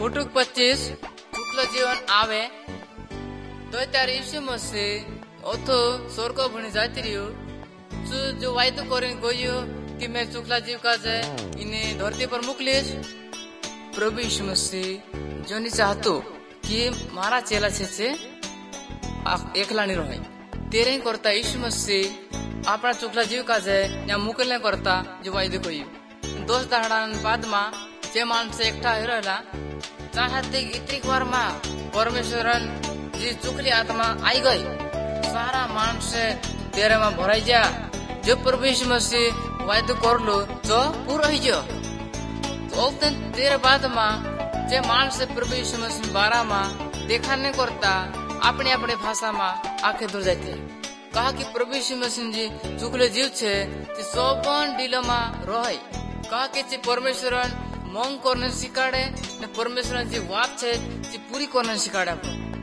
ફૂટુક 25 શુક્લ જીવન આવે તો ત્યારે ઈસુ મસીહ ઓથો સ્વર્ગ ભણી જાતી રહ્યો जो वायदो करें गयो कि मैं चुकला जीव का जाए इन्हें धरती पर मोकलीस। प्रभु यीशु मसीह जो नहीं चाहतो कि मारा चेला छे एकला नहीं रहे तेरे ही करता यीशु मसीह अपना चुकला जीव का जाए या मोकलने करता जो वायदो कयो दोस्त दहाड़ान बाद में जे माणस एकठा रहेला चाहते इतनी बार मां परमेश्वरन जी चुकली आत्मा आई गई सारा माणस तेरे में भराई जा जो प्रभु यीशु मसीह वायदो कर लो तो पूरा ही जो तो तेरे बाद में जे माणस प्रभु यीशु मसीह बारा में देखा नहीं करता अपने अपने भाषा में आंखें दूर जाते कहा कि प्रभु यीशु मसीह जी चुकले जीव छे सोबन डिलोमा रहे कहा कि परमेश्वरन मंग करने सिखाड़े ने परमेश्वरन जी बात छे पूरी करने सिखाड़े।